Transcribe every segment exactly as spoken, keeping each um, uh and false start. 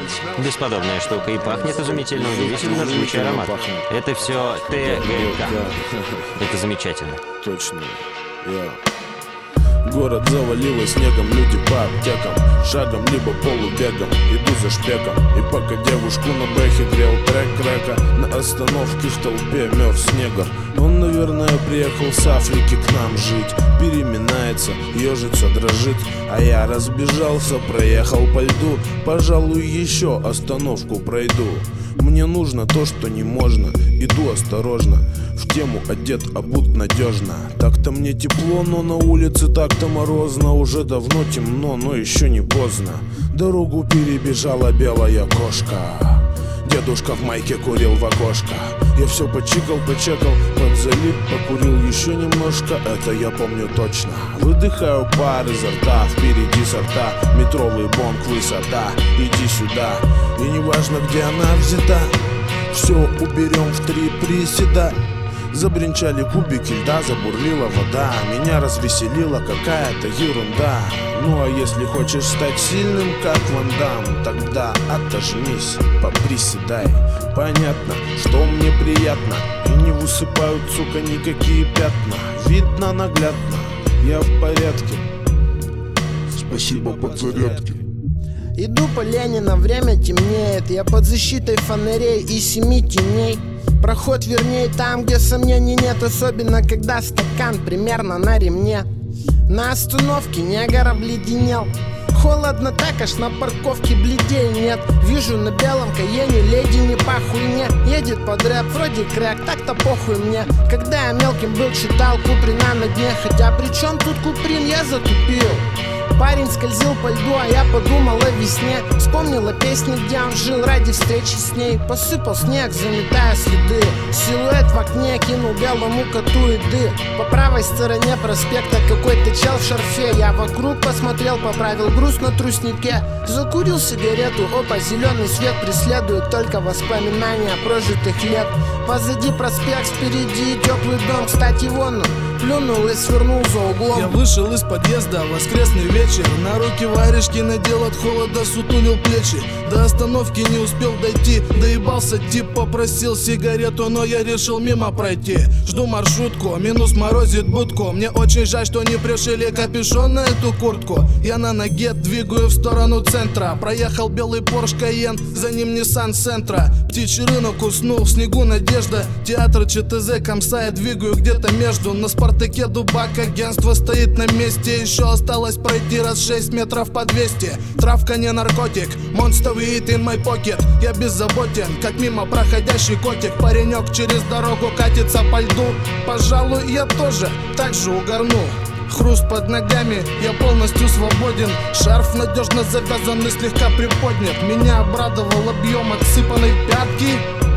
Бесподобная штука и пахнет изумительно, удивительно жгучий аромат. Это все ТГК. Это замечательно. Точно. Я. Город завалило снегом, люди по аптекам, шагом либо полубегом, иду за шпеком. И пока девушку на бэхе грел трек крека, на остановке в толпе мерз негр. Он, наверное, приехал с Африки к нам жить. Переминается, ежится, дрожит. А я разбежался, проехал по льду. Пожалуй, еще остановку пройду. Мне нужно то, что не можно. Иду осторожно, в тему одет, обут надежно. Так-то мне тепло, но на улице так-то морозно. Уже давно темно, но еще не поздно. Дорогу перебежала белая кошка. Дедушка в майке курил в окошко. Я все почикал, почекал, подзалип, покурил еще немножко. Это я помню точно. Выдыхаю пар изо рта, впереди сорта. Метровый бонг, высота, иди сюда. И неважно, где она взята, все уберем в три приседа. Забринчали кубики льда, забурлила вода. Меня развеселила какая-то ерунда. Ну а если хочешь стать сильным, как Ван Дам, тогда отожмись, поприседай. Понятно, что мне приятно. И не высыпают, сука, никакие пятна. Видно наглядно, я в порядке. Спасибо, подзарядки. Иду по Ленина, время темнеет. Я под защитой фонарей и семи теней. Проход вернее там, где сомнений нет. Особенно, когда стакан примерно на ремне. На остановке негр обледенел. Холодно так, аж на парковке бледей нет. Вижу на белом Каене леди не пахуй мне. Едет под рэп, вроде крэк, так-то похуй мне. Когда я мелким был, читал Куприна на дне. Хотя при чем тут Куприн, я затупил. Парень скользил по льду, а я подумал о весне. Вспомнил о песне, где он жил ради встречи с ней. Посыпал снег, заметая следы. Силуэт в окне кинул белому коту еды. По правой стороне проспекта какой-то чел в шарфе. Я вокруг посмотрел, поправил груз на труснике. Закурил сигарету, опа, зеленый свет преследует только воспоминания прожитых лет. Позади проспект, впереди теплый дом. Кстати, вон он плюнул и свернул за углом. Я вышел из подъезда, воскресный вечер. На руки варежки надел, от холода сутулил плечи. До остановки не успел дойти. Доебался тип, попросил сигарету, но я решил мимо пройти. Жду маршрутку, минус морозит будку. Мне очень жаль, что не пришили капюшон на эту куртку. Я на ноге двигаю в сторону центра. Проехал белый Porsche Cayenne, за ним Nissan Sentra. Птичий рынок уснул, в снегу надежда. Театр ЧТЗ, Комса, я двигаю где-то между. На Спартаке Дубак, агентство стоит на месте. Еще осталось пройти раз шесть метров по двести. Травка не наркотик, Monster weed in my pocket. Я беззаботен, как мимо проходящий котик. Паренек через дорогу катится по льду. Пожалуй, я тоже так же угорну. Хруст под ногами, я полностью свободен. Шарф надежно завязан и слегка приподнят. Меня обрадовал объем отсыпанной пятки.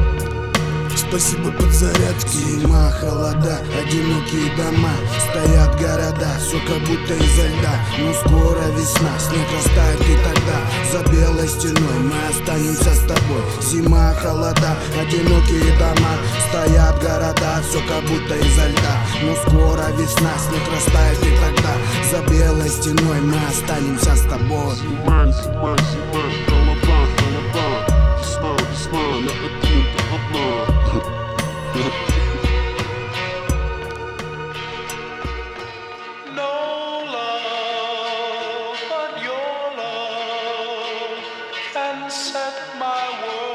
Спасибо, подзарядки. Зима, холода, одинокие дома. Стоят города, все как будто изо льда. Но скоро весна, снег растает и тогда за белой стеной мы останемся с тобой. Зима, холода, одинокие дома. Стоят города, все как будто изо льда. Но скоро весна, снег растает и тогда за белой стеной мы останемся с тобой. Зима, зима, зима, холода, холода. Весна, весна, на один-то одна. No love but your love can set my world